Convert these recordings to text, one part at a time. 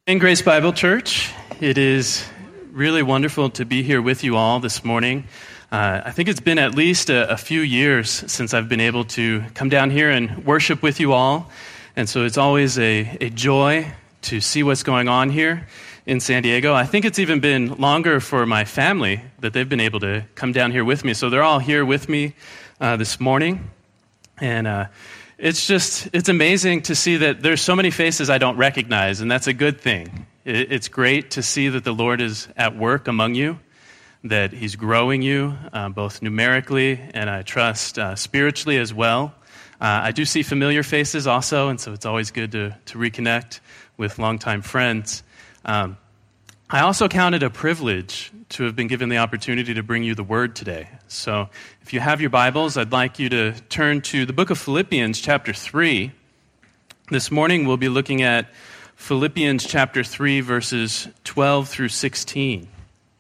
In Grace Bible Church, it is really wonderful to be here with you all this morning. I think it's been at least a few years since I've been able to come down here and worship with you all, and so it's always a joy to see what's going on here in San Diego. I think it's even been longer for my family that they've been able to come down here with me, so they're all here with me this morning, and it's amazing to see that there's so many faces I don't recognize, and that's a good thing. It's great to see that the Lord is at work among you, that He's growing you, both numerically and I trust spiritually as well. I do see familiar faces also, and so it's always good to reconnect with longtime friends. I also count it a privilege to have been given the opportunity to bring you the Word today. So if you have your Bibles, I'd like you to turn to the book of Philippians chapter 3. This morning we'll be looking at Philippians chapter 3, verses 12 through 16.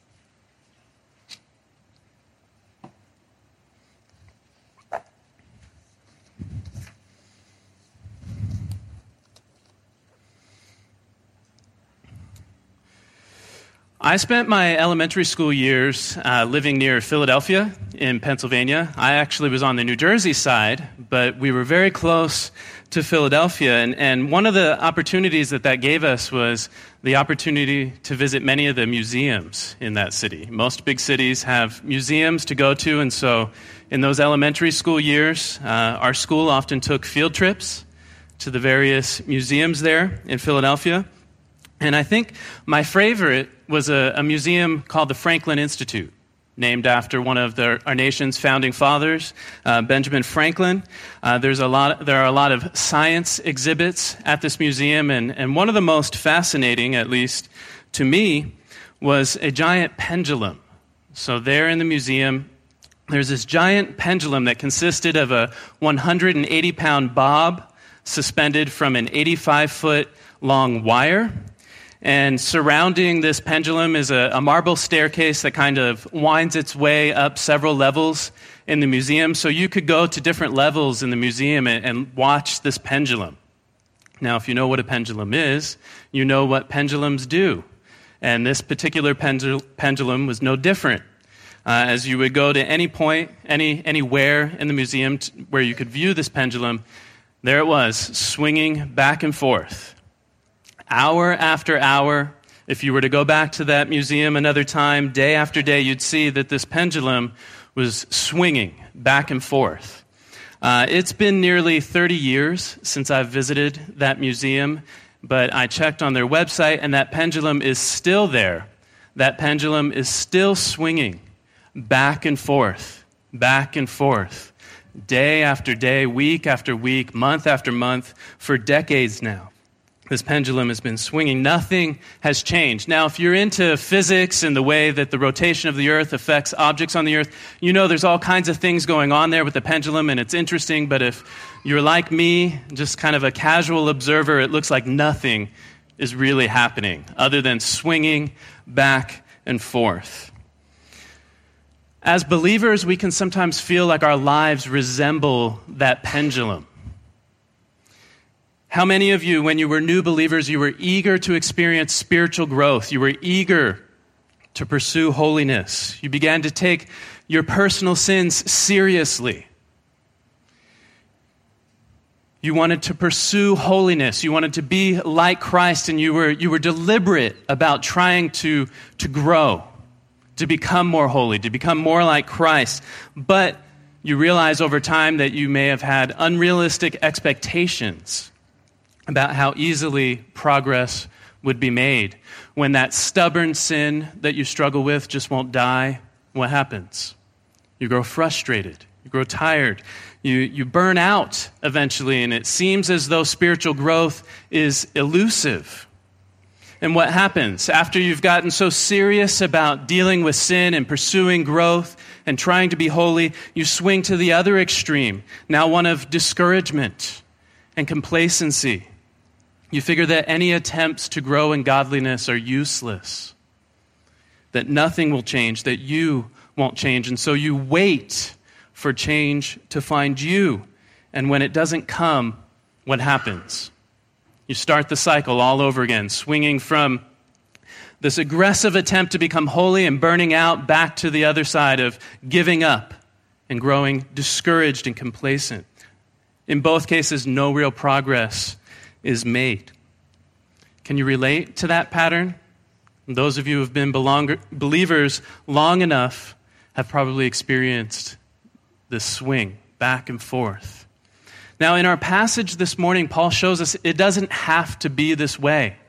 I spent my elementary school years living near Philadelphia in Pennsylvania. I actually was on the New Jersey side, but we were very close to Philadelphia. And one of the opportunities that gave us was the opportunity to visit many of the museums in that city. Most big cities have museums to go to, and so in those elementary school years, our school often took field trips to the various museums there in Philadelphia. And I think my favorite was a museum called the Franklin Institute, named after one of our nation's founding fathers, Benjamin Franklin. There are a lot of science exhibits at this museum, and one of the most fascinating, at least to me, was a giant pendulum. So there in the museum, there's this giant pendulum that consisted of a 180-pound bob suspended from an 85-foot long wire. And surrounding this pendulum is a marble staircase that kind of winds its way up several levels in the museum. So you could go to different levels in the museum and watch this pendulum. Now, if you know what a pendulum is, you know what pendulums do. And this particular pendulum was no different. As you would go to any point, anywhere in the museum where you could view this pendulum, there it was, swinging back and forth. Hour after hour, if you were to go back to that museum another time, day after day, you'd see that this pendulum was swinging back and forth. It's been nearly 30 years since I've visited that museum, but I checked on their website, and that pendulum is still there. That pendulum is still swinging back and forth, day after day, week after week, month after month, for decades now. This pendulum has been swinging. Nothing has changed. Now, if you're into physics and the way that the rotation of the earth affects objects on the earth, you know there's all kinds of things going on there with the pendulum, and it's interesting. But if you're like me, just kind of a casual observer, it looks like nothing is really happening other than swinging back and forth. As believers, we can sometimes feel like our lives resemble that pendulum. How many of you, when you were new believers, you were eager to experience spiritual growth? You were eager to pursue holiness. You began to take your personal sins seriously. You wanted to pursue holiness. You wanted to be like Christ, and you were deliberate about trying to grow, to become more holy, to become more like Christ. But you realize over time that you may have had unrealistic expectations about how easily progress would be made. When that stubborn sin that you struggle with just won't die, what happens? You grow frustrated. You grow tired. You burn out eventually, and it seems as though spiritual growth is elusive. And what happens? After you've gotten so serious about dealing with sin and pursuing growth and trying to be holy, you swing to the other extreme, now one of discouragement and complacency. You figure that any attempts to grow in godliness are useless, that nothing will change, that you won't change. And so you wait for change to find you. And when it doesn't come, what happens? You start the cycle all over again, swinging from this aggressive attempt to become holy and burning out back to the other side of giving up and growing discouraged and complacent. In both cases, no real progress is made. Can you relate to that pattern? Those of you who have been believers long enough have probably experienced this swing back and forth. Now, in our passage this morning, Paul shows us it doesn't have to be this way.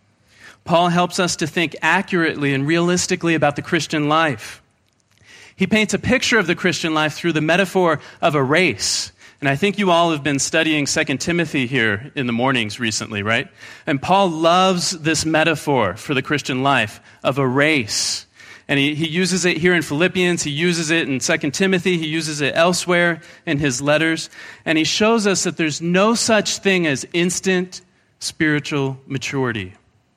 Paul helps us to think accurately and realistically about the Christian life. He paints a picture of the Christian life through the metaphor of a race. And I think you all have been studying 2 Timothy here in the mornings recently, right? And Paul loves this metaphor for the Christian life of a race. And he uses it here in Philippians, he uses it in 2 Timothy, he uses it elsewhere in his letters. And he shows us that there's no such thing as instant spiritual maturity.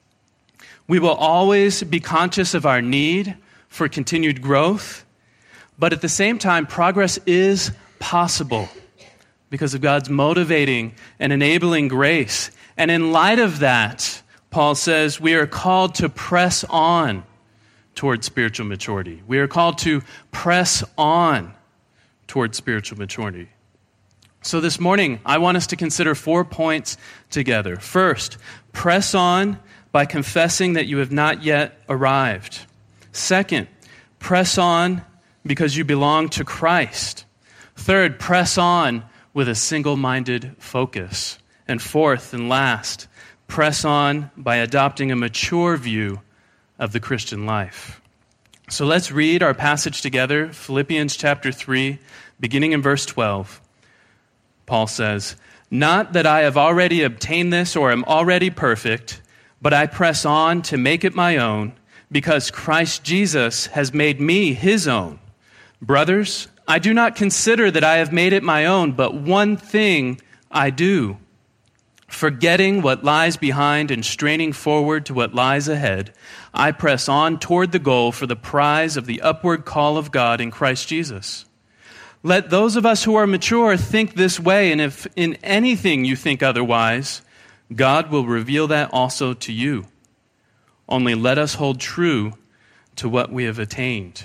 We will always be conscious of our need for continued growth, but at the same time, progress is possible because of God's motivating and enabling grace. And in light of that, Paul says we are called to press on toward spiritual maturity. We are called to press on toward spiritual maturity. So this morning, I want us to consider 4 points together. First, press on by confessing that you have not yet arrived. Second, press on because you belong to Christ. Third, press on with a single-minded focus. And fourth and last, press on by adopting a mature view of the Christian life. So let's read our passage together, Philippians chapter 3, beginning in verse 12. Paul says, "Not that I have already obtained this or am already perfect, but I press on to make it my own, because Christ Jesus has made me his own. Brothers, I do not consider that I have made it my own, but one thing I do, forgetting what lies behind and straining forward to what lies ahead, I press on toward the goal for the prize of the upward call of God in Christ Jesus. Let those of us who are mature think this way, and if in anything you think otherwise, God will reveal that also to you. Only let us hold true to what we have attained."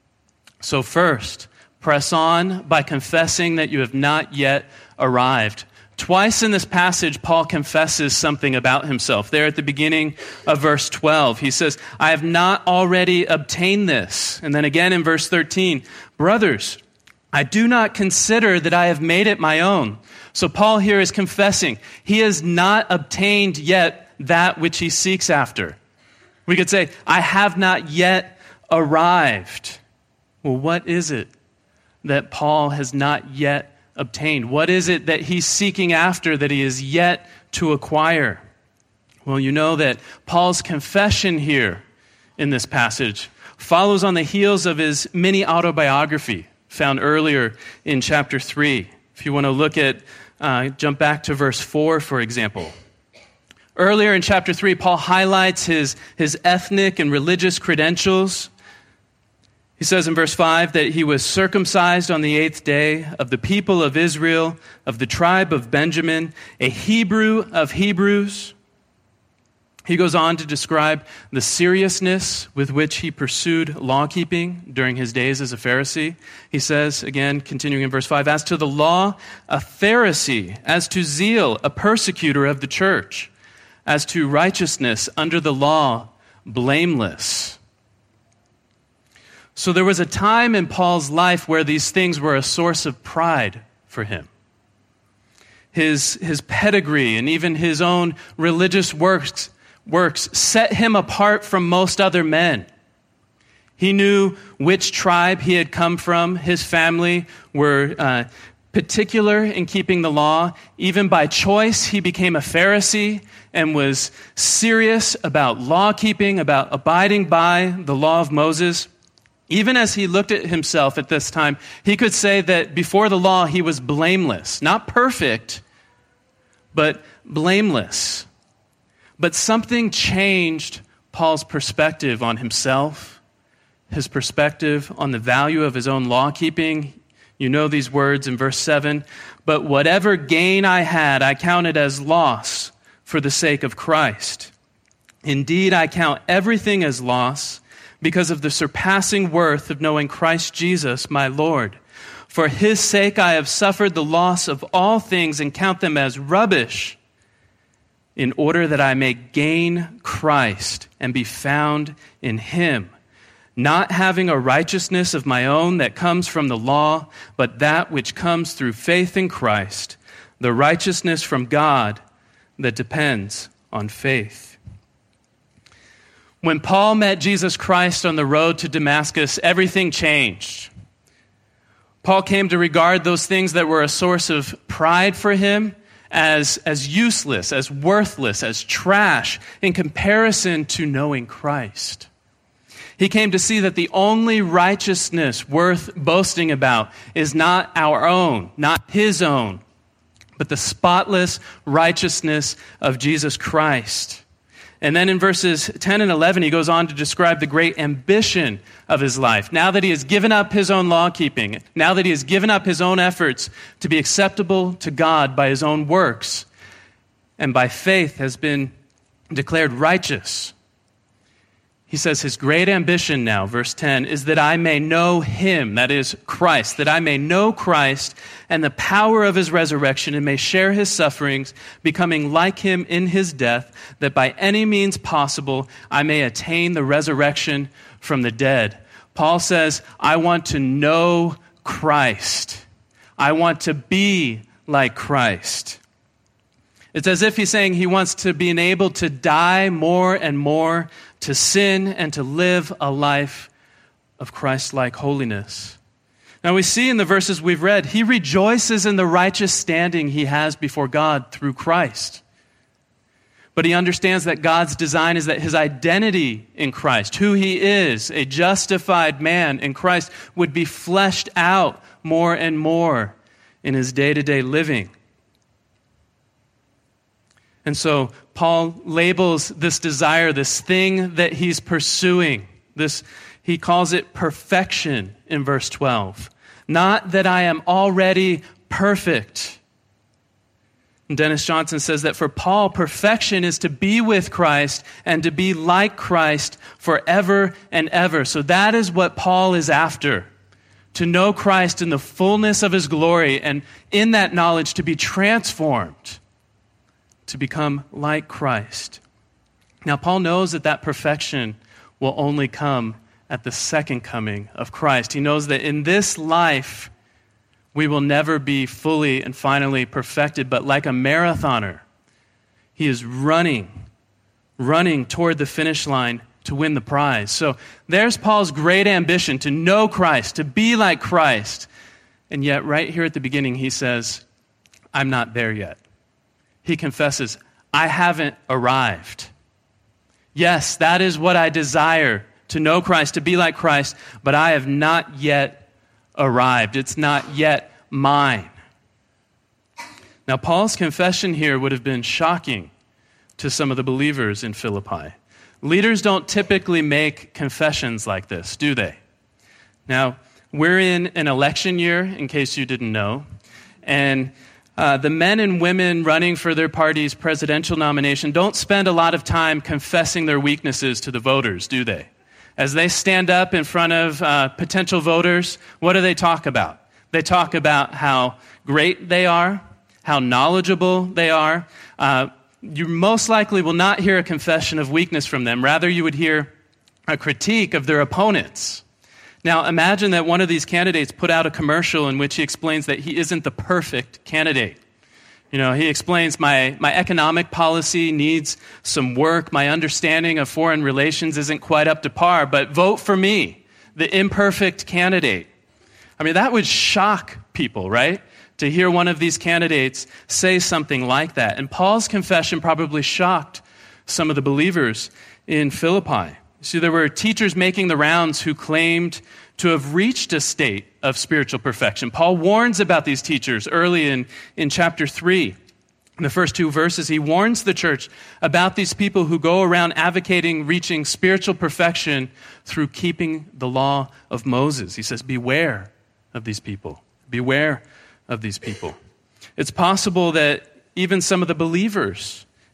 So first, press on by confessing that you have not yet arrived. Twice in this passage, Paul confesses something about himself. There at the beginning of verse 12, he says, "I have not already obtained this." And then again in verse 13, "Brothers, I do not consider that I have made it my own." So Paul here is confessing he has not obtained yet that which he seeks after. We could say, "I have not yet arrived." Well, what is it that Paul has not yet obtained? What is it that he's seeking after that he is yet to acquire? Well, you know that Paul's confession here in this passage follows on the heels of his mini autobiography found earlier in chapter 3. If you want to look at, jump back to verse 4, for example. Earlier in chapter 3, Paul highlights his ethnic and religious credentials. He says in verse 5 that he was circumcised on the 8th day, of the people of Israel, of the tribe of Benjamin, a Hebrew of Hebrews. He goes on to describe the seriousness with which he pursued law-keeping during his days as a Pharisee. He says, again, continuing in verse 5, "As to the law, a Pharisee, as to zeal, a persecutor of the church, as to righteousness under the law, blameless." So there was a time in Paul's life where these things were a source of pride for him. His pedigree and even his own religious works set him apart from most other men. He knew which tribe he had come from. His family were particular in keeping the law. Even by choice, he became a Pharisee and was serious about law keeping, about abiding by the law of Moses. Even as he looked at himself at this time, he could say that before the law, he was blameless. Not perfect, but blameless. But something changed Paul's perspective on himself, his perspective on the value of his own law-keeping. You know these words in verse 7, "But whatever gain I had, I counted as loss for the sake of Christ. Indeed, I count everything as loss because of the surpassing worth of knowing Christ Jesus, my Lord. For his sake I have suffered the loss of all things and count them as rubbish, in order that I may gain Christ and be found in him, not having a righteousness of my own that comes from the law, but that which comes through faith in Christ, the righteousness from God that depends on faith. When Paul met Jesus Christ on the road to Damascus, everything changed. Paul came to regard those things that were a source of pride for him as useless, as worthless, as trash in comparison to knowing Christ. He came to see that the only righteousness worth boasting about is not our own, not his own, but the spotless righteousness of Jesus Christ. And then in verses 10 and 11, he goes on to describe the great ambition of his life. Now that he has given up his own law-keeping, now that he has given up his own efforts to be acceptable to God by his own works, and by faith has been declared righteous, he says his great ambition now, verse 10, is that I may know him, that is Christ, that I may know Christ and the power of his resurrection and may share his sufferings, becoming like him in his death, that by any means possible I may attain the resurrection from the dead. Paul says, I want to know Christ. I want to be like Christ. It's as if he's saying he wants to be able to die more and more to sin and to live a life of Christ-like holiness. Now we see in the verses we've read, he rejoices in the righteous standing he has before God through Christ. But he understands that God's design is that his identity in Christ, who he is, a justified man in Christ, would be fleshed out more and more in his day-to-day living. And so Paul labels this desire, this thing that he's pursuing, he calls it perfection in verse 12. Not that I am already perfect. And Dennis Johnson says that for Paul, perfection is to be with Christ and to be like Christ forever and ever. So that is what Paul is after, to know Christ in the fullness of his glory, and in that knowledge to be transformed, to become like Christ. Now, Paul knows that perfection will only come at the second coming of Christ. He knows that in this life, we will never be fully and finally perfected, but like a marathoner, he is running toward the finish line to win the prize. So there's Paul's great ambition, to know Christ, to be like Christ. And yet, right here at the beginning, he says, I'm not there yet. He confesses, I haven't arrived. Yes, that is what I desire, to know Christ, to be like Christ, but I have not yet arrived. It's not yet mine. Now, Paul's confession here would have been shocking to some of the believers in Philippi. Leaders don't typically make confessions like this, do they? Now, we're in an election year, in case you didn't know, and the men and women running for their party's presidential nomination don't spend a lot of time confessing their weaknesses to the voters, do they? As they stand up in front of potential voters, what do they talk about? They talk about how great they are, how knowledgeable they are. You most likely will not hear a confession of weakness from them. Rather, you would hear a critique of their opponents. Now, imagine that one of these candidates put out a commercial in which he explains that he isn't the perfect candidate. You know, he explains, my economic policy needs some work. My understanding of foreign relations isn't quite up to par, but vote for me, the imperfect candidate. I mean, that would shock people, right? To hear one of these candidates say something like that. And Paul's confession probably shocked some of the believers in Philippi. See, there were teachers making the rounds who claimed to have reached a state of spiritual perfection. Paul warns about these teachers early in chapter 3. In the first 2 verses, he warns the church about these people who go around advocating reaching spiritual perfection through keeping the law of Moses. He says, beware of these people. Beware of these people. It's possible that even some of the believers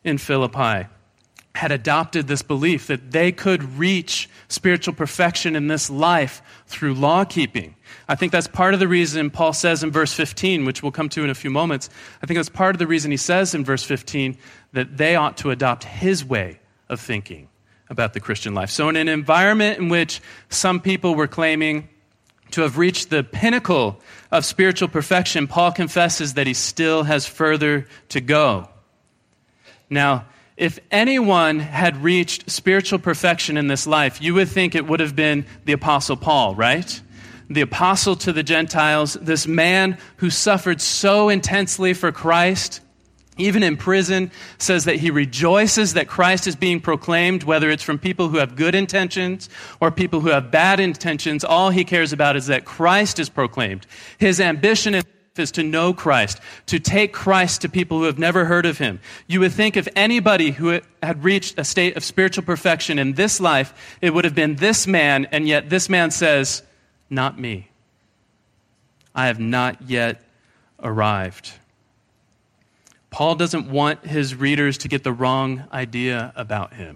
in Philippi had adopted this belief that they could reach spiritual perfection in this life through law keeping. I think that's part of the reason Paul says in verse 15, which we'll come to in a few moments, I think that's part of the reason he says in verse 15 that they ought to adopt his way of thinking about the Christian life. So in an environment in which some people were claiming to have reached the pinnacle of spiritual perfection, Paul confesses that he still has further to go. Now, if anyone had reached spiritual perfection in this life, you would think it would have been the Apostle Paul, right? The apostle to the Gentiles, this man who suffered so intensely for Christ, even in prison, says that he rejoices that Christ is being proclaimed, whether it's from people who have good intentions or people who have bad intentions. All he cares about is that Christ is proclaimed. His ambition is to know Christ, to take Christ to people who have never heard of him. You would think if anybody who had reached a state of spiritual perfection in this life, it would have been this man, and yet this man says, "Not me. I have not yet arrived." Paul doesn't want his readers to get the wrong idea about him.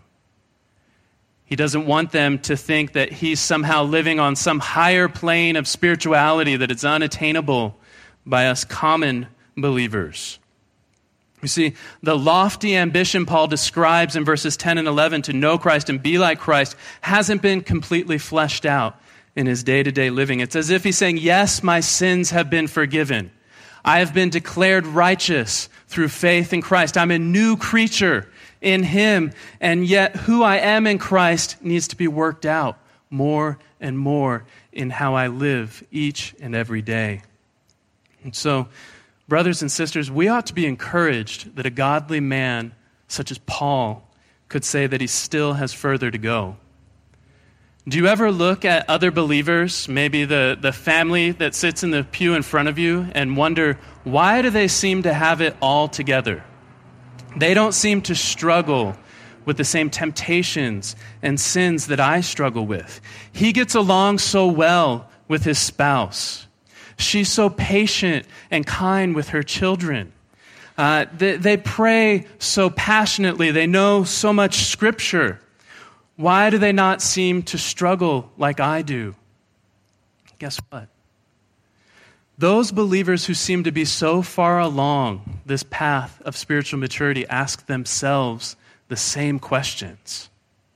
He doesn't want them to think that he's somehow living on some higher plane of spirituality that is unattainable by us common believers. You see, the lofty ambition Paul describes in verses 10 and 11 to know Christ and be like Christ hasn't been completely fleshed out in his day-to-day living. It's as if he's saying, yes, my sins have been forgiven. I have been declared righteous through faith in Christ. I'm a new creature in him, and yet who I am in Christ needs to be worked out more and more in how I live each and every day. And so, brothers and sisters, we ought to be encouraged that a godly man such as Paul could say that he still has further to go. Do you ever look at other believers, maybe the family that sits in the pew in front of you, and wonder, why do they seem to have it all together? They don't seem to struggle with the same temptations and sins that I struggle with. He gets along so well with his spouse. She's so patient and kind with her children. They pray so passionately. They know so much Scripture. Why do they not seem to struggle like I do? Guess what? Those believers who seem to be so far along this path of spiritual maturity ask themselves the same questions.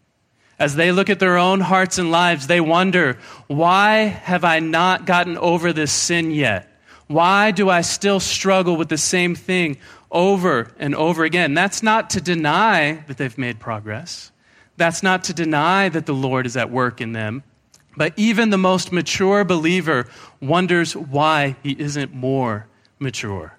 As they look at their own hearts and lives, they wonder, why have I not gotten over this sin yet? Why do I still struggle with the same thing over and over again? That's not to deny that they've made progress. That's not to deny that the Lord is at work in them. But even the most mature believer wonders why he isn't more mature.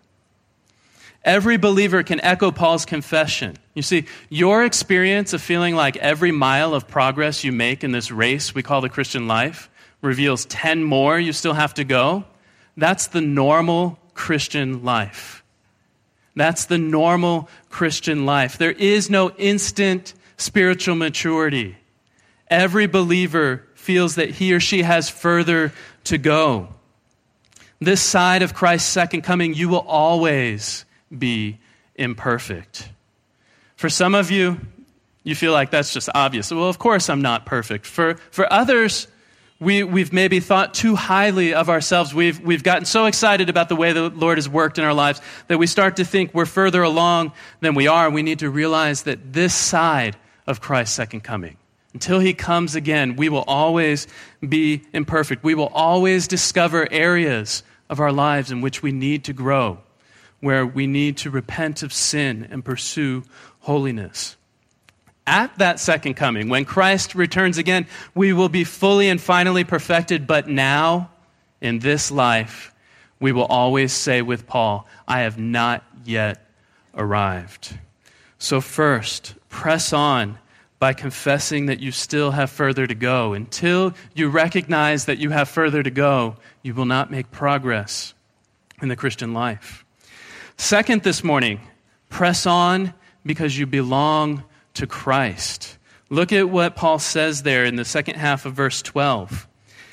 Every believer can echo Paul's confession. You see, your experience of feeling like every mile of progress you make in this race we call the Christian life reveals 10 more you still have to go. That's the normal Christian life. That's the normal Christian life. There is no instant spiritual maturity. Every believer feels that he or she has further to go. This side of Christ's second coming, you will always be imperfect. For some of you, you feel like that's just obvious. Well, of course I'm not perfect. For others, we've maybe thought too highly of ourselves. We've gotten so excited about the way the Lord has worked in our lives that we start to think we're further along than we are. We need to realize that this side of Christ's second coming, until he comes again, we will always be imperfect. We will always discover areas of our lives in which we need to grow, where we need to repent of sin and pursue holiness. At that second coming, when Christ returns again, we will be fully and finally perfected. But now, in this life, we will always say with Paul, I have not yet arrived. So first, press on by confessing that you still have further to go. Until you recognize that you have further to go, you will not make progress in the Christian life. Second this morning, press on because you belong to Christ. Look at what Paul says there in the second half of verse 12.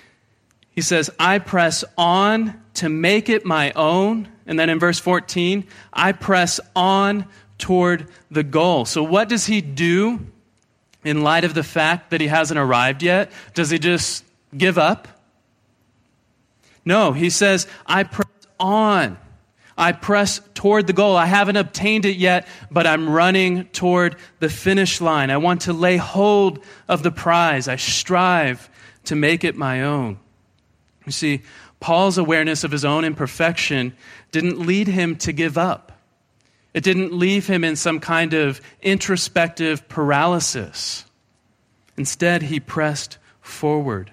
He says, I press on to make it my own. And then in verse 14, I press on toward the goal. So what does he do in light of the fact that he hasn't arrived yet? Does he just give up? No, he says, I press on. I press toward the goal. I haven't obtained it yet, but I'm running toward the finish line. I want to lay hold of the prize. I strive to make it my own. You see, Paul's awareness of his own imperfection didn't lead him to give up. It didn't leave him in some kind of introspective paralysis. Instead, he pressed forward.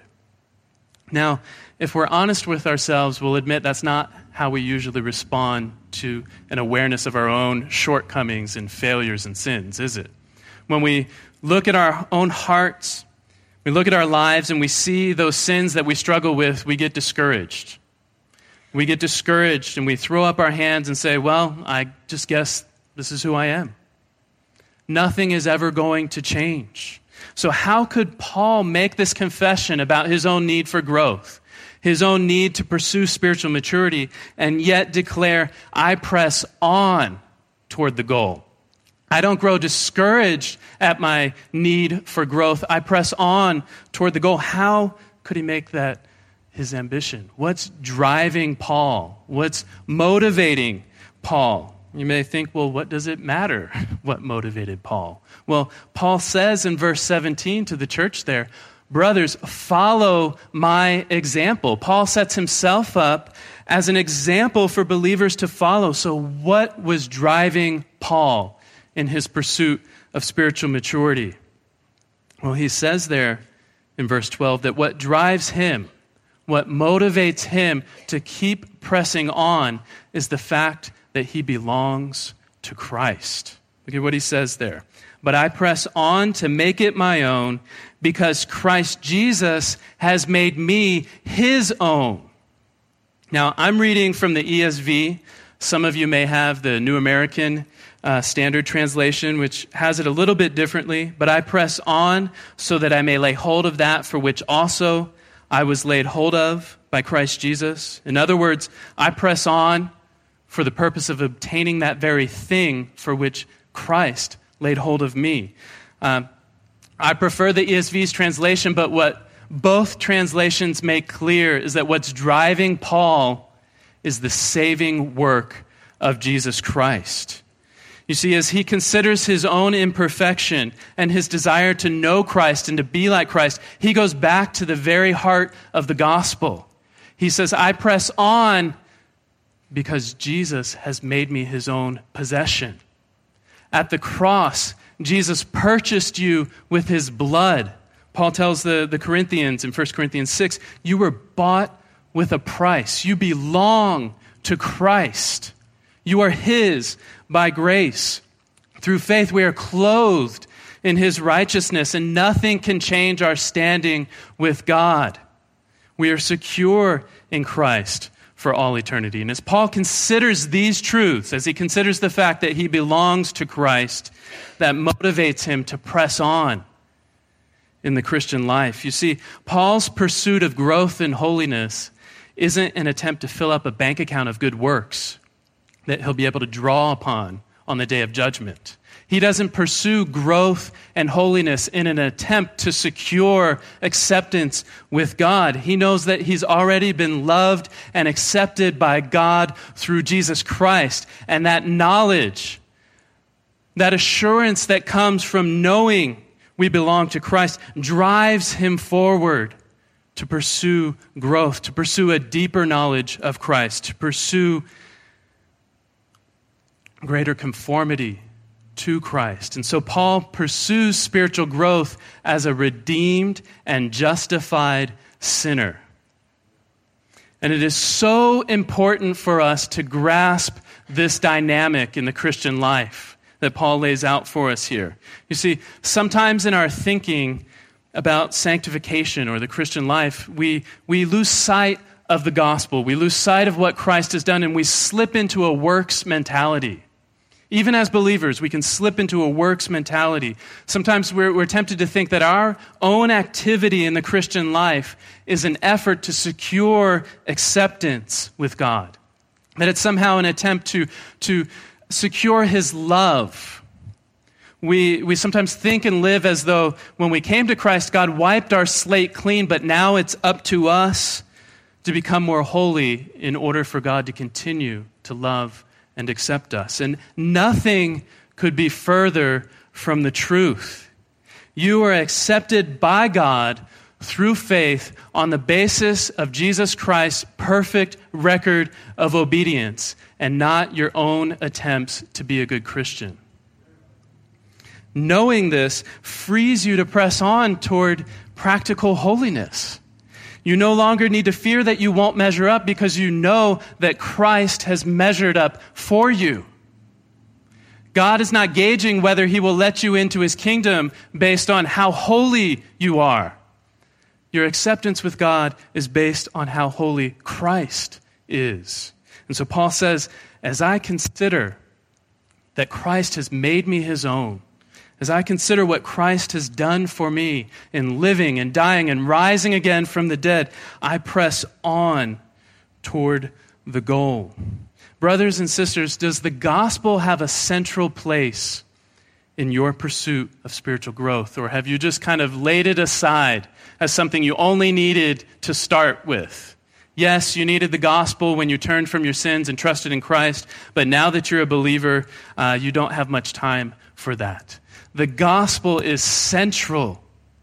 Now, if we're honest with ourselves, we'll admit that's not how we usually respond to an awareness of our own shortcomings and failures and sins, is it? When we look at our own hearts, we look at our lives and we see those sins that we struggle with, we get discouraged. We get discouraged and we throw up our hands and say, well, I just guess this is who I am. Nothing is ever going to change. So how could Paul make this confession about his own need for growth, his own need to pursue spiritual maturity, and yet declare, I press on toward the goal? I don't grow discouraged at my need for growth. I press on toward the goal. How could he make that his ambition? What's driving Paul? What's motivating Paul? You may think, well, what does it matter what motivated Paul? Well, Paul says in verse 17 to the church there, brothers, follow my example. Paul sets himself up as an example for believers to follow. So what was driving Paul in his pursuit of spiritual maturity? Well, he says there in verse 12 that what drives him, what motivates him to keep pressing on is the fact that he belongs to Christ. Look at what he says there. But I press on to make it my own because Christ Jesus has made me his own. Now, I'm reading from the ESV. Some of you may have the New American Standard Translation, which has it a little bit differently. But I press on so that I may lay hold of that for which also I was laid hold of by Christ Jesus. In other words, I press on for the purpose of obtaining that very thing for which Christ laid hold of me. I prefer the ESV's translation, but what both translations make clear is that what's driving Paul is the saving work of Jesus Christ. You see, as he considers his own imperfection and his desire to know Christ and to be like Christ, he goes back to the very heart of the gospel. He says, I press on because Jesus has made me his own possession. At the cross, Jesus purchased you with his blood. Paul tells the Corinthians in 1 Corinthians 6, you were bought with a price. You belong to Christ. You are his by grace. Through faith, we are clothed in his righteousness, and nothing can change our standing with God. We are secure in Christ for all eternity. And as Paul considers these truths, as he considers the fact that he belongs to Christ, that motivates him to press on in the Christian life. You see, Paul's pursuit of growth and holiness isn't an attempt to fill up a bank account of good works that he'll be able to draw upon on the day of judgment. He doesn't pursue growth and holiness in an attempt to secure acceptance with God. He knows that he's already been loved and accepted by God through Jesus Christ. And that knowledge, that assurance that comes from knowing we belong to Christ, drives him forward to pursue growth, to pursue a deeper knowledge of Christ, to pursue greater conformity to Christ. And so Paul pursues spiritual growth as a redeemed and justified sinner. And it is so important for us to grasp this dynamic in the Christian life that Paul lays out for us here. You see, sometimes in our thinking about sanctification or the Christian life, we lose sight of the gospel. We lose sight of what Christ has done, and we slip into a works mentality. Even as believers, we can slip into a works mentality. Sometimes we're tempted to think that our own activity in the Christian life is an effort to secure acceptance with God. That it's somehow an attempt to secure his love. We sometimes think and live as though when we came to Christ, God wiped our slate clean, but now it's up to us to become more holy in order for God to continue to love and accept us. And nothing could be further from the truth. You are accepted by God through faith on the basis of Jesus Christ's perfect record of obedience and not your own attempts to be a good Christian. Knowing this frees you to press on toward practical holiness. You no longer need to fear that you won't measure up because you know that Christ has measured up for you. God is not gauging whether he will let you into his kingdom based on how holy you are. Your acceptance with God is based on how holy Christ is. And so Paul says, as I consider that Christ has made me his own, as I consider what Christ has done for me in living and dying and rising again from the dead, I press on toward the goal. Brothers and sisters, does the gospel have a central place in your pursuit of spiritual growth? Or have you just kind of laid it aside as something you only needed to start with? Yes, you needed the gospel when you turned from your sins and trusted in Christ, but now that you're a believer, you don't have much time for that. The gospel is central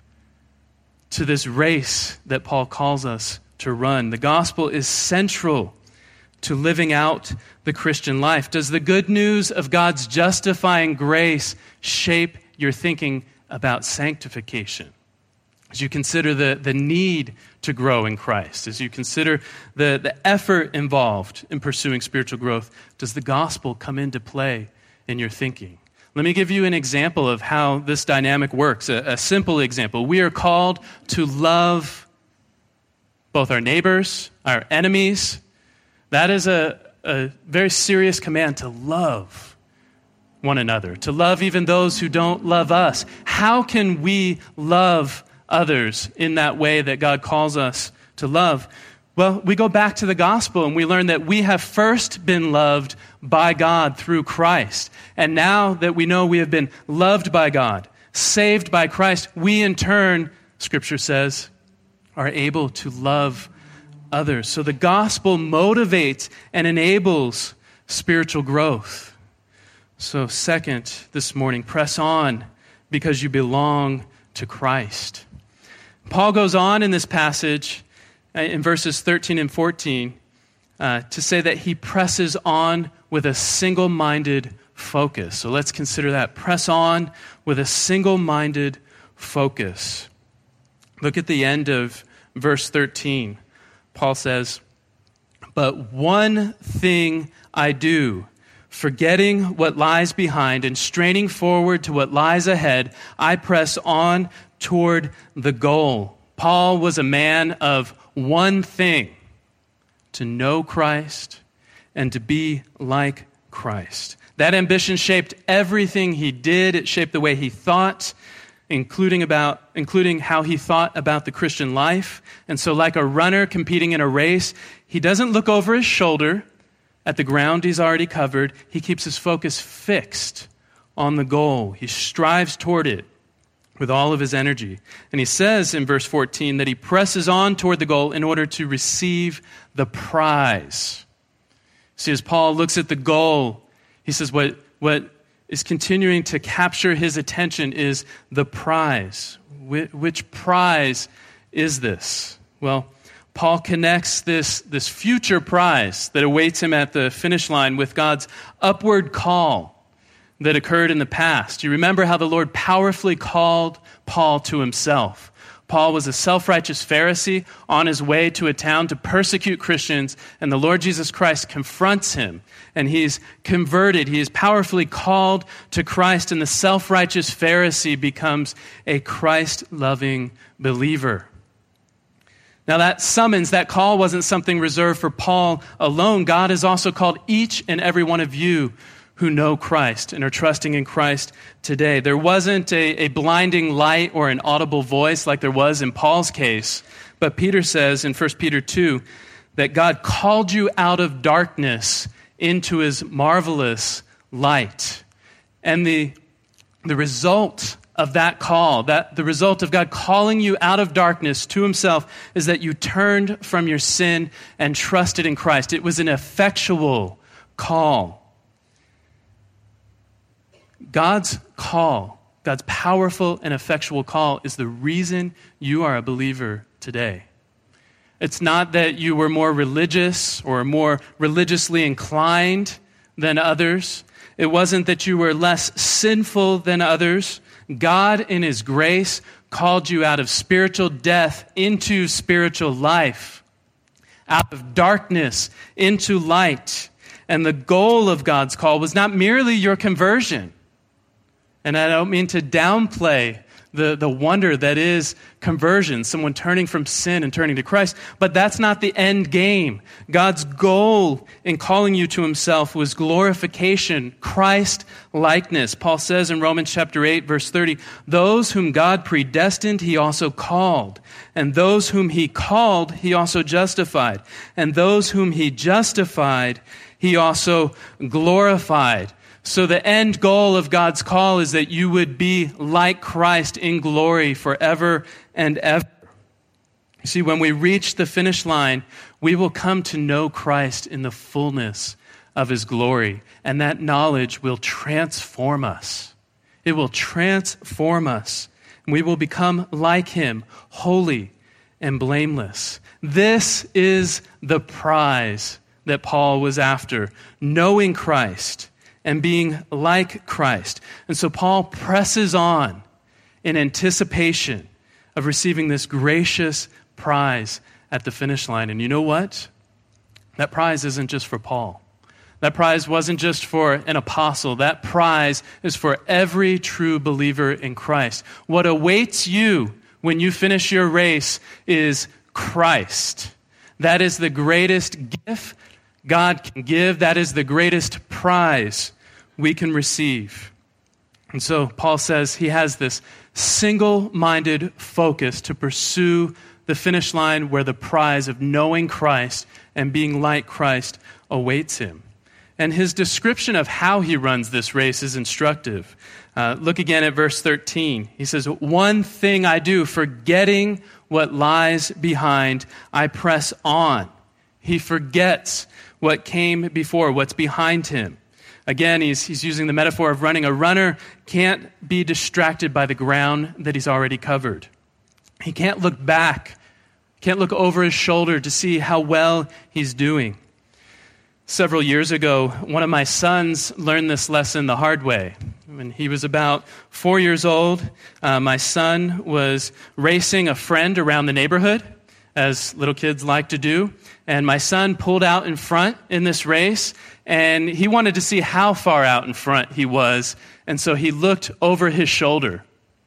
to this race that Paul calls us to run. The gospel is central to living out the Christian life. Does the good news of God's justifying grace shape your thinking about sanctification? As you consider the need to grow in Christ, as you consider the effort involved in pursuing spiritual growth, does the gospel come into play in your thinking? Let me give you an example of how this dynamic works, a simple example. We are called to love both our neighbors, our enemies. That is a very serious command, to love one another, to love even those who don't love us. How can we love others in that way that God calls us to love? Well, we go back to the gospel and we learn that we have first been loved by God through Christ. And now that we know we have been loved by God, saved by Christ, we in turn, Scripture says, are able to love others. So the gospel motivates and enables spiritual growth. So second, this morning, press on because you belong to Christ. Paul goes on in this passage in verses 13 and 14 to say that he presses on with a single-minded focus. So let's consider that. Press on with a single-minded focus. Look at the end of verse 13. Paul says, "But one thing I do, forgetting what lies behind and straining forward to what lies ahead, I press on toward the goal." Paul was a man of one thing: to know Christ and to be like Christ. That ambition shaped everything he did. It shaped the way he thought, including how he thought about the Christian life. And so like a runner competing in a race, he doesn't look over his shoulder at the ground he's already covered. He keeps his focus fixed on the goal. He strives toward it with all of his energy. And he says in verse 14 that he presses on toward the goal in order to receive the prize. See, as Paul looks at the goal, he says what is continuing to capture his attention is the prize. Which prize is this? Well, Paul connects this future prize that awaits him at the finish line with God's upward call that occurred in the past. You remember how the Lord powerfully called Paul to himself. Paul was a self-righteous Pharisee on his way to a town to persecute Christians, and the Lord Jesus Christ confronts him, and he's converted. He is powerfully called to Christ, and the self-righteous Pharisee becomes a Christ-loving believer. Now that summons, that call wasn't something reserved for Paul alone. God has also called each and every one of you who know Christ and are trusting in Christ today. There wasn't a blinding light or an audible voice like there was in Paul's case, but Peter says in 1 Peter 2 that God called you out of darkness into his marvelous light. And the result of that call, that the result of God calling you out of darkness to himself, is that you turned from your sin and trusted in Christ. It was an effectual call. God's call, God's powerful and effectual call, is the reason you are a believer today. It's not that you were more religious or more religiously inclined than others. It wasn't that you were less sinful than others. God, in his grace, called you out of spiritual death into spiritual life, out of darkness into light. And the goal of God's call was not merely your conversion. And I don't mean to downplay the wonder that is conversion, someone turning from sin and turning to Christ, but that's not the end game. God's goal in calling you to himself was glorification, Christ-likeness. Paul says in Romans chapter 8, verse 30, those whom God predestined, he also called. And those whom he called, he also justified. And those whom he justified, he also glorified. So the end goal of God's call is that you would be like Christ in glory forever and ever. You see, when we reach the finish line, we will come to know Christ in the fullness of his glory, and that knowledge will transform us. It will transform us, and we will become like him, holy and blameless. This is the prize that Paul was after, knowing Christ and being like Christ. And so Paul presses on in anticipation of receiving this gracious prize at the finish line. And you know what? That prize isn't just for Paul. That prize wasn't just for an apostle. That prize is for every true believer in Christ. What awaits you when you finish your race is Christ. That is the greatest gift God can give. That is the greatest prize we can receive. And so Paul says he has this single-minded focus to pursue the finish line where the prize of knowing Christ and being like Christ awaits him. And his description of how he runs this race is instructive. Look again at verse 13. He says, one thing I do, forgetting what lies behind, I press on. He forgets what came before, what's behind him. Again, he's using the metaphor of running. A runner can't be distracted by the ground that he's already covered. He can't look back, can't look over his shoulder to see how well he's doing. Several years ago, one of my sons learned this lesson the hard way. When he was about 4 years old, my son was racing a friend around the neighborhood, as little kids like to do. And my son pulled out in front in this race, and he wanted to see how far out in front he was. And so he looked over his shoulder.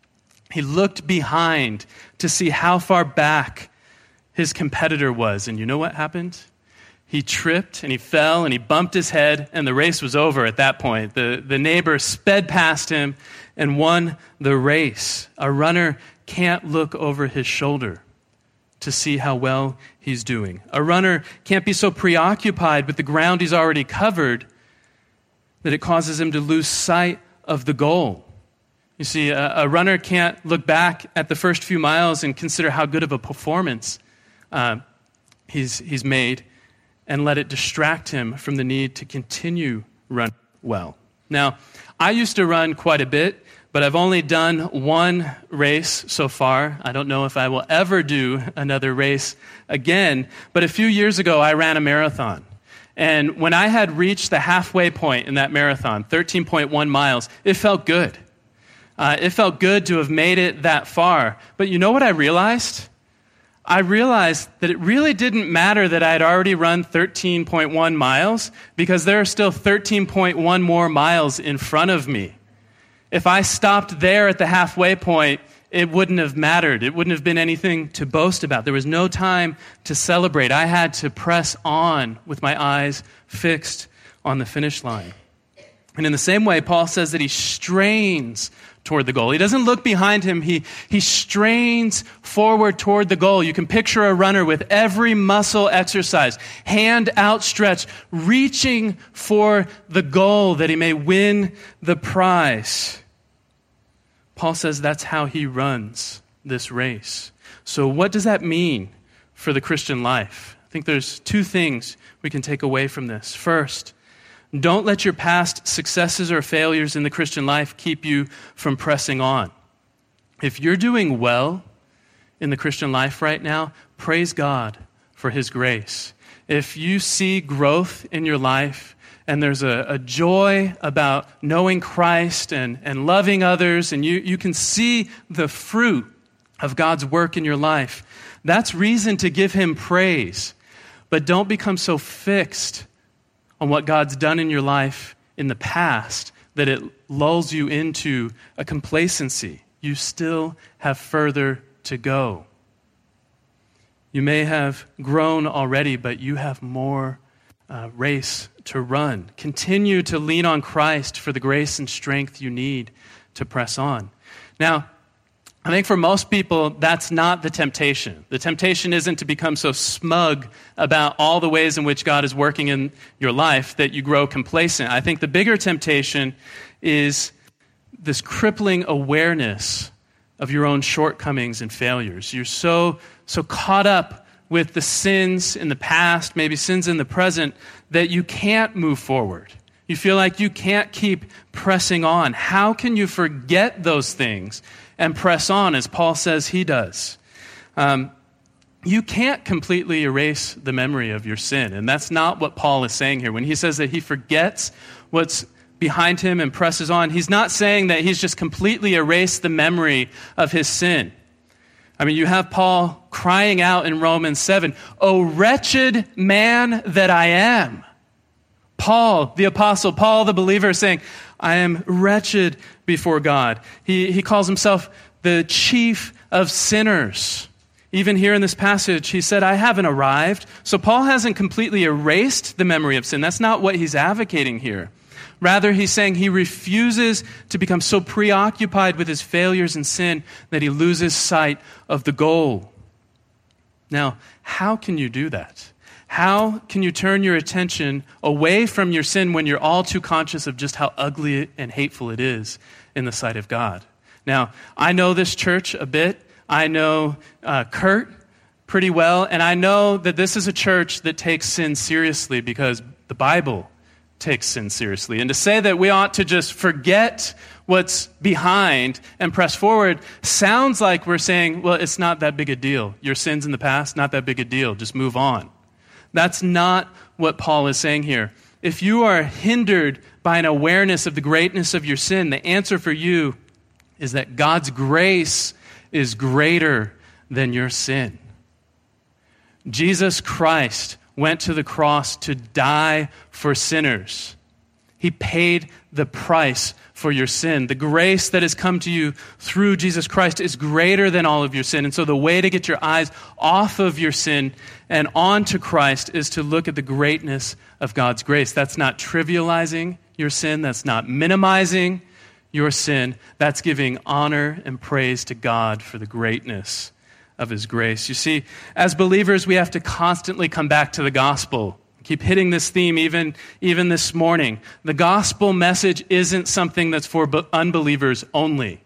He looked behind to see how far back his competitor was. And you know what happened? He tripped and he fell and he bumped his head, and the race was over at that point. The neighbor sped past him and won the race. A runner can't look over his shoulder to see how well he's doing. A runner can't be so preoccupied with the ground he's already covered that it causes him to lose sight of the goal. You see, a runner can't look back at the first few miles and consider how good of a performance he's made and let it distract him from the need to continue running well. Now, I used to run quite a bit, but I've only done one race so far. I don't know if I will ever do another race again. But a few years ago, I ran a marathon. And when I had reached the halfway point in that marathon, 13.1 miles, it felt good. It felt good to have made it that far. But you know what I realized? I realized that it really didn't matter that I had already run 13.1 miles, because there are still 13.1 more miles in front of me. If I stopped there at the halfway point, it wouldn't have mattered. It wouldn't have been anything to boast about. There was no time to celebrate. I had to press on with my eyes fixed on the finish line. And in the same way, Paul says that he strains toward the goal. He doesn't look behind him. He strains forward toward the goal. You can picture a runner with every muscle exercised, hand outstretched, reaching for the goal that he may win the prize. Paul says that's how he runs this race. So what does that mean for the Christian life? I think there's two things we can take away from this. First, don't let your past successes or failures in the Christian life keep you from pressing on. If you're doing well in the Christian life right now, praise God for His grace. If you see growth in your life and there's a joy about knowing Christ and loving others, and you can see the fruit of God's work in your life, that's reason to give Him praise. But don't become so fixed on what God's done in your life in the past that it lulls you into a complacency. You still have further to go. You may have grown already, but you have more race to run. Continue to lean on Christ for the grace and strength you need to press on. Now, I think for most people, that's not the temptation. The temptation isn't to become so smug about all the ways in which God is working in your life that you grow complacent. I think the bigger temptation is this crippling awareness of your own shortcomings and failures. You're so caught up with the sins in the past, maybe sins in the present, that you can't move forward. You feel like you can't keep pressing on. How can you forget those things and press on, as Paul says he does? You can't completely erase the memory of your sin, and that's not what Paul is saying here. When he says that he forgets what's behind him and presses on, he's not saying that he's just completely erased the memory of his sin. I mean, you have Paul crying out in Romans 7, "O wretched man that I am." Paul, the apostle, Paul, the believer, saying, I am wretched before God. He calls himself the chief of sinners. Even here in this passage, he said, I haven't arrived. So Paul hasn't completely erased the memory of sin. That's not what he's advocating here. Rather, he's saying he refuses to become so preoccupied with his failures and sin that he loses sight of the goal. Now, how can you do that? How can you turn your attention away from your sin when you're all too conscious of just how ugly and hateful it is in the sight of God? Now, I know this church a bit. I know Kurt pretty well, and I know that this is a church that takes sin seriously because the Bible takes sin seriously. And to say that we ought to just forget what's behind and press forward sounds like we're saying, well, it's not that big a deal. Your sins in the past, not that big a deal. Just move on. That's not what Paul is saying here. If you are hindered by an awareness of the greatness of your sin, the answer for you is that God's grace is greater than your sin. Jesus Christ went to the cross to die for sinners. He paid the price for your sin. The grace that has come to you through Jesus Christ is greater than all of your sin. And so the way to get your eyes off of your sin and onto Christ is to look at the greatness of God's grace. That's not trivializing your sin. That's not minimizing your sin. That's giving honor and praise to God for the greatness of His grace. You see, as believers, we have to constantly come back to the gospel. Keep hitting this theme even this morning. The gospel message isn't something that's for unbelievers only.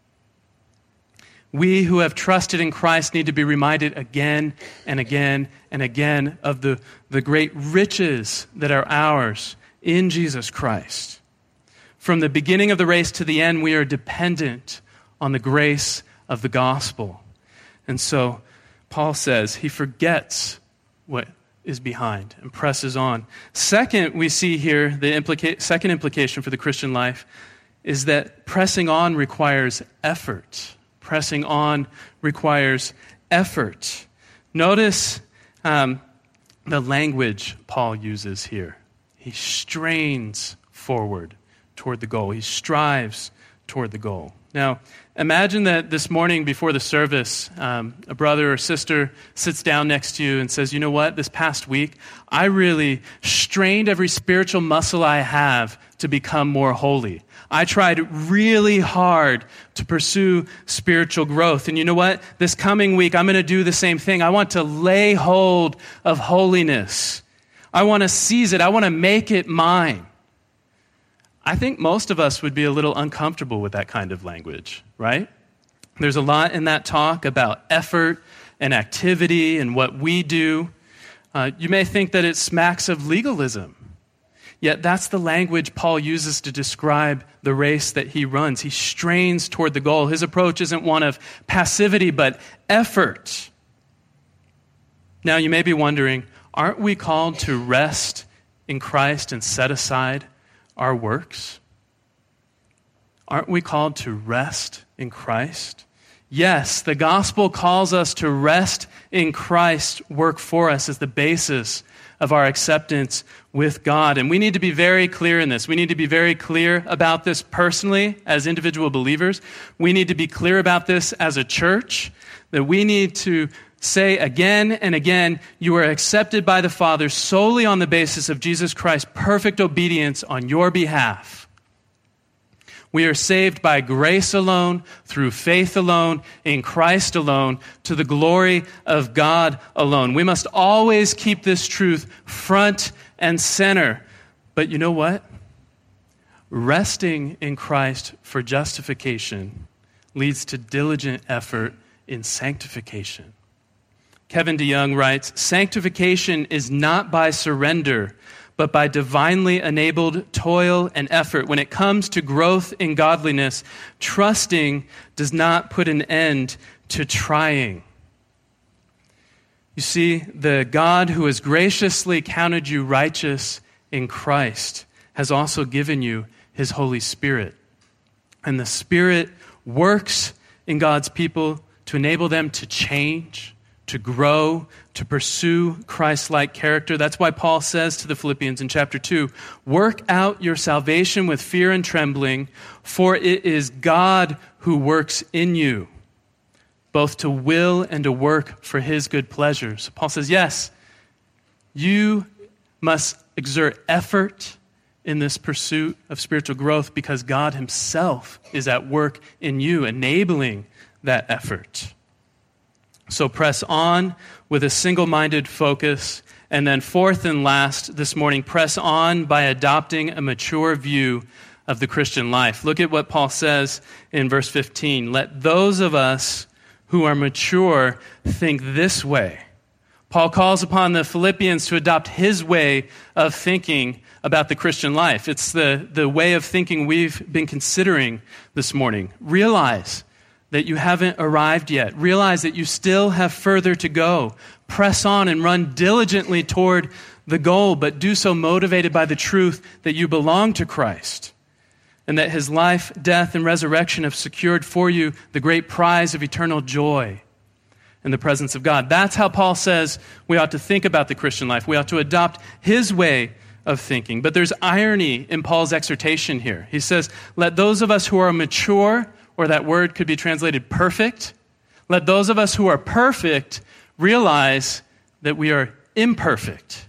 We who have trusted in Christ need to be reminded again and again and again of the great riches that are ours in Jesus Christ. From the beginning of the race to the end, we are dependent on the grace of the gospel. And so Paul says he forgets what is behind and presses on. Second, we see here the second implication for the Christian life is that pressing on requires effort. Pressing on requires effort. Notice the language Paul uses here. He strains forward toward the goal. He strives toward the goal. Now, Imagine that this morning before the service, a brother or sister sits down next to you and says, you know what, this past week, I really strained every spiritual muscle I have to become more holy. I tried really hard to pursue spiritual growth. And you know what? This coming week, I'm going to do the same thing. I want to lay hold of holiness. I want to seize it. I want to make it mine. I think most of us would be a little uncomfortable with that kind of language, right? There's a lot in that talk about effort and activity and what we do. You may think that it smacks of legalism. Yet that's the language Paul uses to describe the race that he runs. He strains toward the goal. His approach isn't one of passivity, but effort. Now, you may be wondering, aren't we called to rest in Christ and set aside our works? Aren't we called to rest in Christ? Yes, the gospel calls us to rest in Christ's work for us as the basis of our acceptance with God. And we need to be very clear in this. We need to be very clear about this personally as individual believers. We need to be clear about this as a church, that we need to say again and again, you are accepted by the Father solely on the basis of Jesus Christ's perfect obedience on your behalf. We are saved by grace alone, through faith alone, in Christ alone, to the glory of God alone. We must always keep this truth front and center. But you know what? Resting in Christ for justification leads to diligent effort in sanctification. Kevin DeYoung writes, "Sanctification is not by surrender, but by divinely enabled toil and effort. When it comes to growth in godliness, trusting does not put an end to trying." You see, the God who has graciously counted you righteous in Christ has also given you his Holy Spirit. And the Spirit works in God's people to enable them to change, to grow, to pursue Christ-like character. That's why Paul says to the Philippians in chapter 2, "Work out your salvation with fear and trembling, for it is God who works in you, both to will and to work for his good pleasure." So Paul says, yes, you must exert effort in this pursuit of spiritual growth because God himself is at work in you, enabling that effort. So press on with a single-minded focus. And then fourth and last this morning, press on by adopting a mature view of the Christian life. Look at what Paul says in verse 15. "Let those of us who are mature think this way." Paul calls upon the Philippians to adopt his way of thinking about the Christian life. It's the way of thinking we've been considering this morning. Realize that you haven't arrived yet. Realize that you still have further to go. Press on and run diligently toward the goal, but do so motivated by the truth that you belong to Christ and that his life, death, and resurrection have secured for you the great prize of eternal joy in the presence of God. That's how Paul says we ought to think about the Christian life. We ought to adopt his way of thinking. But there's irony in Paul's exhortation here. He says, let those of us who are mature, or that word could be translated perfect, let those of us who are perfect realize that we are imperfect.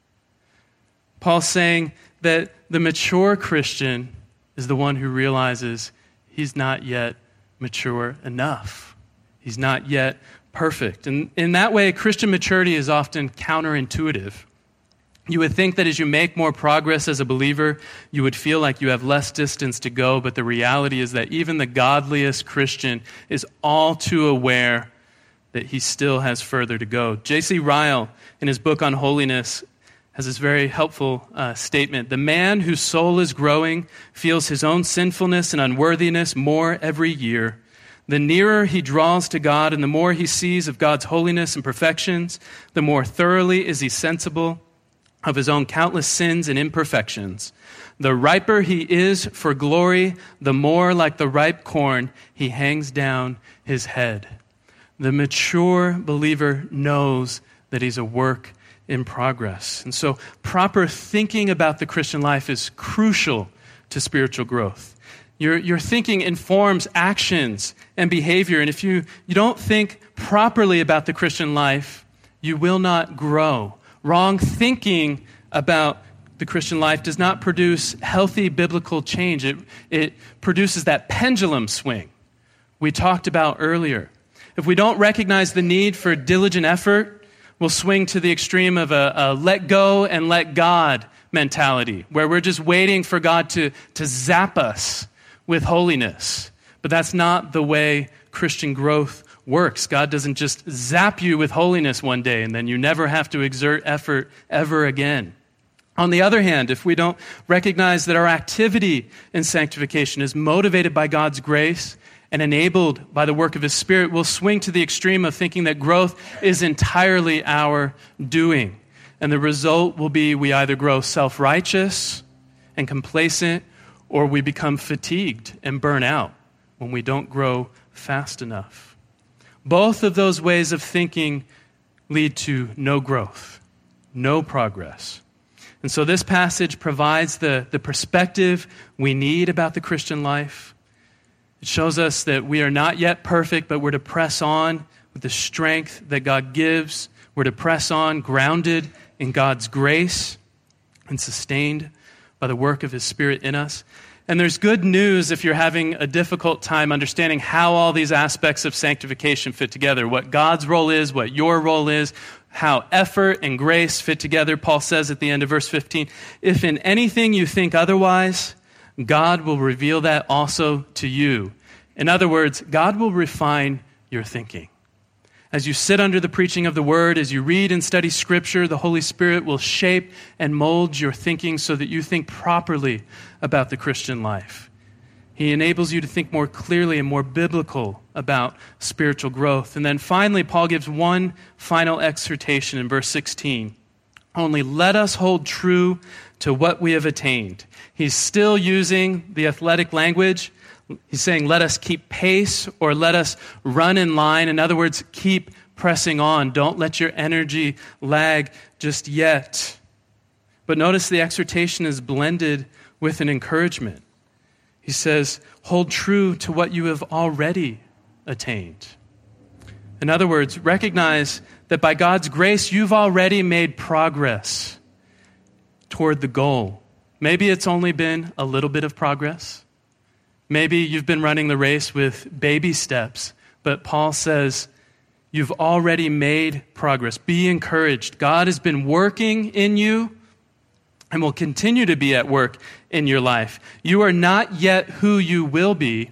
Paul's saying that the mature Christian is the one who realizes he's not yet mature enough. He's not yet perfect. And in that way, Christian maturity is often counterintuitive. You would think that as you make more progress as a believer, you would feel like you have less distance to go, but the reality is that even the godliest Christian is all too aware that he still has further to go. J.C. Ryle, in his book on holiness, has this very helpful statement. The man whose soul is growing feels his own sinfulness and unworthiness more every year. The nearer he draws to God and the more he sees of God's holiness and perfections, the more thoroughly is he sensible of his own countless sins and imperfections. The riper he is for glory, the more like the ripe corn he hangs down his head. The mature believer knows that he's a work in progress. And so proper thinking about the Christian life is crucial to spiritual growth. Your thinking informs actions and behavior. And if you don't think properly about the Christian life, you will not grow. Wrong thinking about the Christian life does not produce healthy biblical change. It produces that pendulum swing we talked about earlier. If we don't recognize the need for diligent effort, we'll swing to the extreme of a let go and let God mentality, where we're just waiting for God to zap us with holiness. But that's not the way Christian growth works. God doesn't just zap you with holiness one day and then you never have to exert effort ever again. On the other hand, if we don't recognize that our activity in sanctification is motivated by God's grace and enabled by the work of His Spirit, we'll swing to the extreme of thinking that growth is entirely our doing. And the result will be we either grow self-righteous and complacent, or we become fatigued and burn out when we don't grow fast enough. Both of those ways of thinking lead to no growth, no progress. And so this passage provides the perspective we need about the Christian life. It shows us that we are not yet perfect, but we're to press on with the strength that God gives. We're to press on grounded in God's grace and sustained by the work of His Spirit in us. And there's good news if you're having a difficult time understanding how all these aspects of sanctification fit together, what God's role is, what your role is, how effort and grace fit together. Paul says at the end of verse 15, if in anything you think otherwise, God will reveal that also to you. In other words, God will refine your thinking. As you sit under the preaching of the Word, as you read and study Scripture, the Holy Spirit will shape and mold your thinking so that you think properly about the Christian life. He enables you to think more clearly and more biblical about spiritual growth. And then finally, Paul gives one final exhortation in verse 16. Only let us hold true to what we have attained. He's still using the athletic language. He's saying, let us keep pace or let us run in line. In other words, keep pressing on. Don't let your energy lag just yet. But notice the exhortation is blended with an encouragement. He says, hold true to what you have already attained. In other words, recognize that by God's grace, you've already made progress toward the goal. Maybe it's only been a little bit of progress. Maybe you've been running the race with baby steps, but Paul says you've already made progress. Be encouraged. God has been working in you and will continue to be at work in your life. You are not yet who you will be,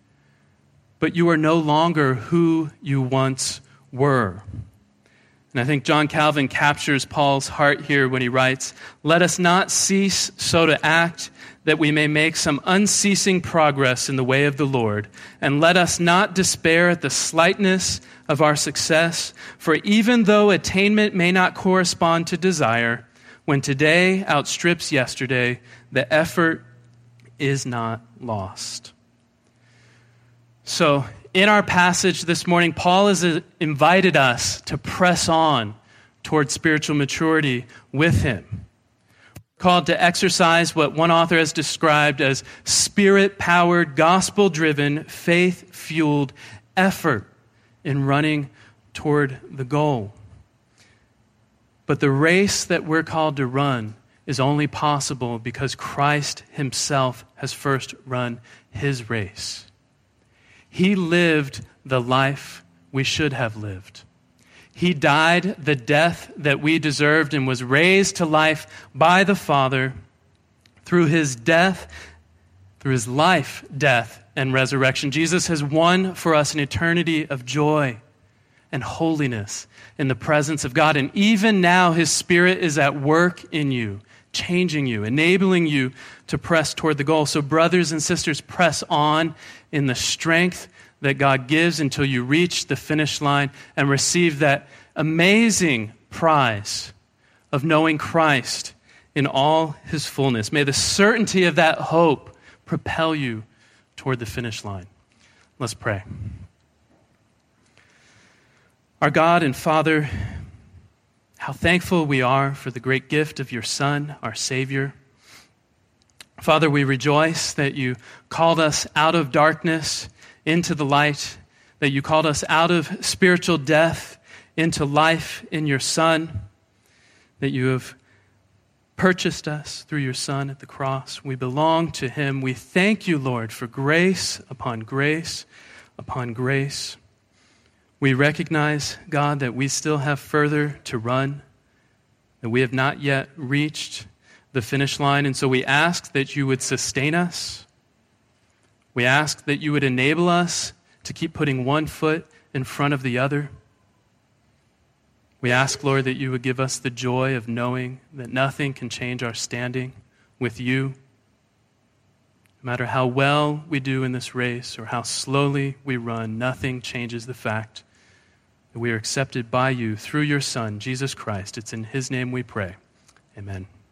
but you are no longer who you once were. And I think John Calvin captures Paul's heart here when he writes, let us not cease so to act that we may make some unceasing progress in the way of the Lord. And let us not despair at the slightness of our success, for even though attainment may not correspond to desire, when today outstrips yesterday, the effort is not lost. So, in our passage this morning, Paul has invited us to press on towards spiritual maturity with him. We're called to exercise what one author has described as spirit-powered, gospel-driven, faith-fueled effort in running toward the goal. But the race that we're called to run is only possible because Christ himself has first run his race. He lived the life we should have lived. He died the death that we deserved and was raised to life by the Father through his death, through his life, death, and resurrection. Jesus has won for us an eternity of joy and holiness in the presence of God. And even now, his Spirit is at work in you, changing you, enabling you to press toward the goal. So brothers and sisters, press on in the strength that God gives until you reach the finish line and receive that amazing prize of knowing Christ in all his fullness. May the certainty of that hope propel you toward the finish line. Let's pray. Our God and Father, how thankful we are for the great gift of your Son, our Savior. Father, we rejoice that you called us out of darkness into the light, that you called us out of spiritual death into life in your Son, that you have purchased us through your Son at the cross. We belong to him. We thank you, Lord, for grace upon grace upon grace. We recognize, God, that we still have further to run, that we have not yet reached the finish line, and so we ask that you would sustain us. We ask that you would enable us to keep putting one foot in front of the other. We ask, Lord, that you would give us the joy of knowing that nothing can change our standing with you. No matter how well we do in this race or how slowly we run, nothing changes the fact that we are accepted by you through your Son, Jesus Christ. It's in his name we pray. Amen.